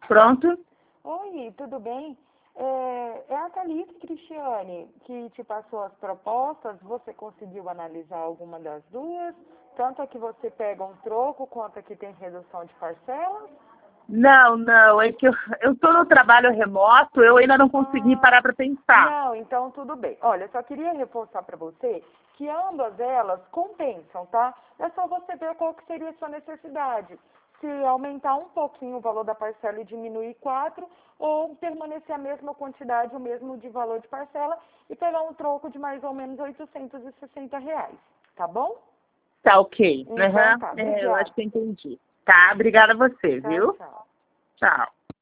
Pronto? Oi, tudo bem? É a Thalita Cristiane que te passou as propostas. Você conseguiu analisar alguma das duas? Tanto a que você pega um troco quanto a que tem redução de parcelas? Não, é que eu tô no trabalho remoto, eu ainda não consegui parar para pensar. Não, então tudo bem. Olha, só queria reforçar para você que ambas elas compensam, tá? É só você ver qual que seria a sua necessidade. Se aumentar um pouquinho o valor da parcela e diminuir 4, ou permanecer a mesma quantidade, o mesmo de valor de parcela e pegar um troco de mais ou menos R$ 860, tá bom? Tá ok. Então Aham. tá, Eu acho obrigada. que eu entendi. Tá, obrigada a você, Tchau, viu? tchau. Tchau.